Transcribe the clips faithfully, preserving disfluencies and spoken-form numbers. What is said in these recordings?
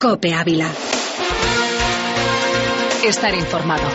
COPE Ávila. Estar informado.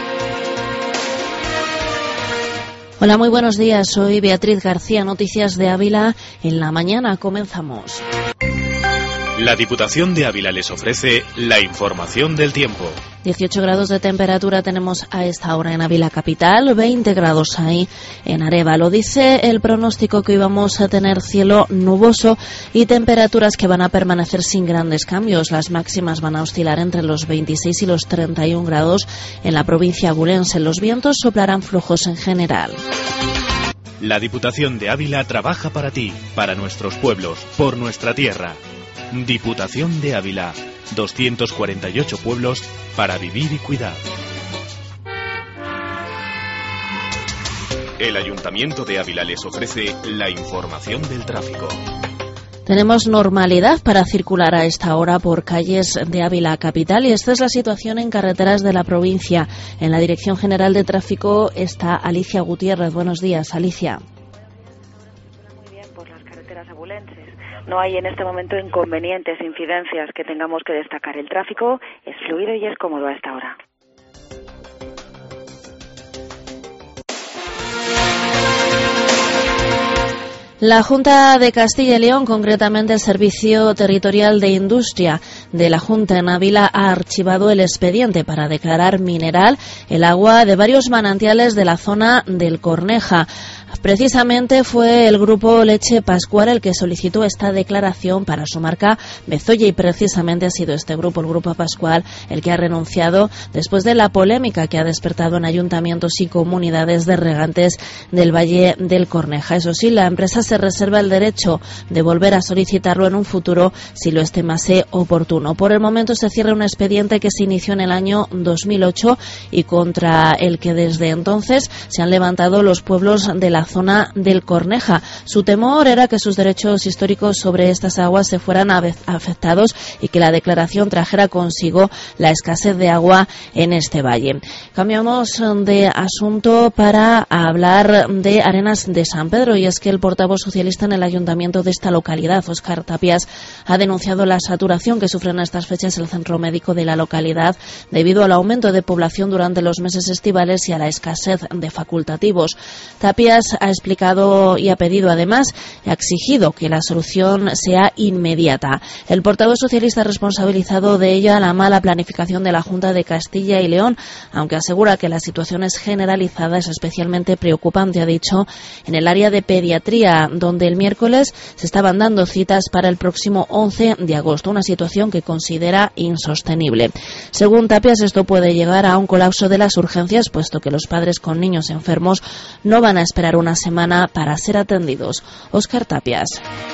Hola, muy buenos días. Soy Beatriz García, Noticias de Ávila. En la mañana comenzamos. La Diputación de Ávila les ofrece la información del tiempo. dieciocho grados de temperatura tenemos a esta hora en Ávila capital, veinte grados ahí en Arévalo. Dice el pronóstico que hoy vamos a tener cielo nuboso y temperaturas que van a permanecer sin grandes cambios. Las máximas van a oscilar entre los veintiséis y los treinta y un grados en la provincia abulense. Los vientos soplarán flojos en general. La Diputación de Ávila trabaja para ti, para nuestros pueblos, por nuestra tierra. Diputación de Ávila, doscientos cuarenta y ocho pueblos para vivir y cuidar. El Ayuntamiento de Ávila les ofrece la información del tráfico. Tenemos normalidad para circular a esta hora por calles de Ávila capital y esta es la situación en carreteras de la provincia. En la Dirección General de Tráfico está Alicia Gutiérrez. Buenos días, Alicia. Muy bien, por las carreteras abulenses. No hay en este momento inconvenientes, incidencias que tengamos que destacar. El tráfico es fluido y es cómodo a esta hora. La Junta de Castilla y León, concretamente el Servicio Territorial de Industria de la Junta en Ávila, ha archivado el expediente para declarar mineral el agua de varios manantiales de la zona del Corneja. Precisamente fue el grupo Leche Pascual el que solicitó esta declaración para su marca Bezoya y precisamente ha sido este grupo, el Grupo Pascual, el que ha renunciado después de la polémica que ha despertado en ayuntamientos y comunidades de regantes del Valle del Corneja. Eso sí, la empresa se reserva el derecho de volver a solicitarlo en un futuro si lo estimase oportuno. Por el momento se cierra un expediente que se inició en el año dos mil ocho y contra el que desde entonces se han levantado los pueblos de la zona del Corneja. Su temor era que sus derechos históricos sobre estas aguas se fueran afectados y que la declaración trajera consigo la escasez de agua en este valle. Cambiamos de asunto para hablar de Arenas de San Pedro y es que el portavoz socialista en el ayuntamiento de esta localidad, Óscar Tapias, ha denunciado la saturación que sufre en estas fechas el centro médico de la localidad debido al aumento de población durante los meses estivales y a la escasez de facultativos. Tapias ha explicado y ha pedido además y ha exigido que la solución sea inmediata. El portavoz socialista ha responsabilizado de ella la mala planificación de la Junta de Castilla y León, aunque asegura que la situación es generalizada, es especialmente preocupante, ha dicho, en el área de pediatría, donde el miércoles se estaban dando citas para el próximo once de agosto, una situación que considera insostenible. Según Tapias, esto puede llegar a un colapso de las urgencias, puesto que los padres con niños enfermos no van a esperar una semana para ser atendidos. Óscar Tapias.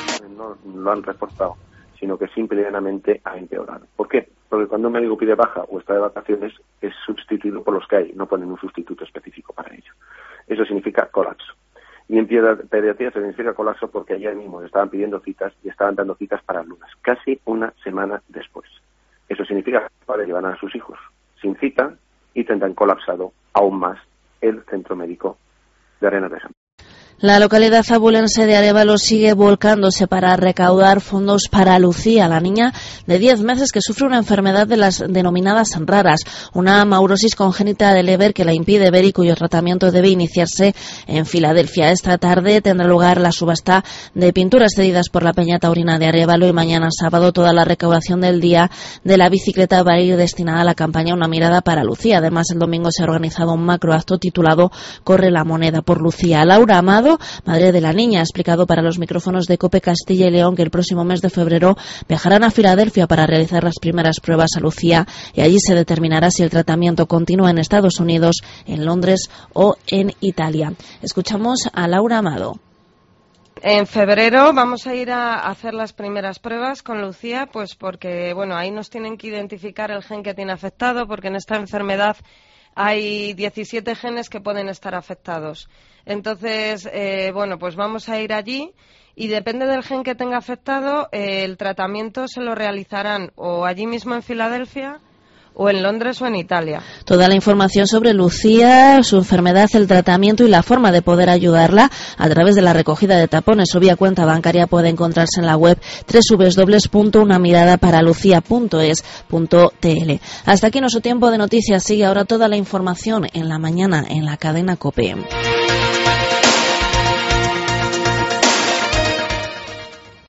No lo han reforzado, sino que simplemente ha empeorado. ¿Por qué? Porque cuando un médico pide baja o está de vacaciones es sustituido por los que hay, no ponen un sustituto específico para ello. Eso significa colapso. Y en pediatría se significa colapso porque ayer mismo estaban pidiendo citas y estaban dando citas para el lunes, casi una semana después. Eso significa que los padres llevarán a sus hijos sin cita y tendrán colapsado aún más el centro médico de Arenas de San Pedro. La localidad abulense de Arévalo sigue volcándose para recaudar fondos para Lucía, la niña de diez meses que sufre una enfermedad de las denominadas raras, una maurosis congénita del Leber que la impide ver y cuyo tratamiento debe iniciarse en Filadelfia. Esta tarde tendrá lugar la subasta de pinturas cedidas por la Peña Taurina de Arévalo y mañana sábado toda la recaudación del día de la bicicleta va a ir destinada a la campaña Una mirada para Lucía. Además, el domingo se ha organizado un macroacto titulado Corre la moneda por Lucía. Laura Amado, madre de la niña, ha explicado para los micrófonos de COPE Castilla y León que el próximo mes de febrero viajarán a Filadelfia para realizar las primeras pruebas a Lucía y allí se determinará si el tratamiento continúa en Estados Unidos, en Londres o en Italia. Escuchamos a Laura Amado. En febrero vamos a ir a hacer las primeras pruebas con Lucía, pues porque, bueno, ahí nos tienen que identificar el gen que tiene afectado, porque en esta enfermedad hay diecisiete genes que pueden estar afectados. Entonces, eh, bueno, pues vamos a ir allí y depende del gen que tenga afectado, eh, el tratamiento se lo realizarán o allí mismo en Filadelfia o en Londres o en Italia. Toda la información sobre Lucía, su enfermedad, el tratamiento y la forma de poder ayudarla a través de la recogida de tapones o vía cuenta bancaria puede encontrarse en la web doble u doble u doble u punto una mirada para lucía punto es punto t l. Hasta aquí nuestro tiempo de noticias. Sigue ahora toda la información en la mañana en la cadena COPE.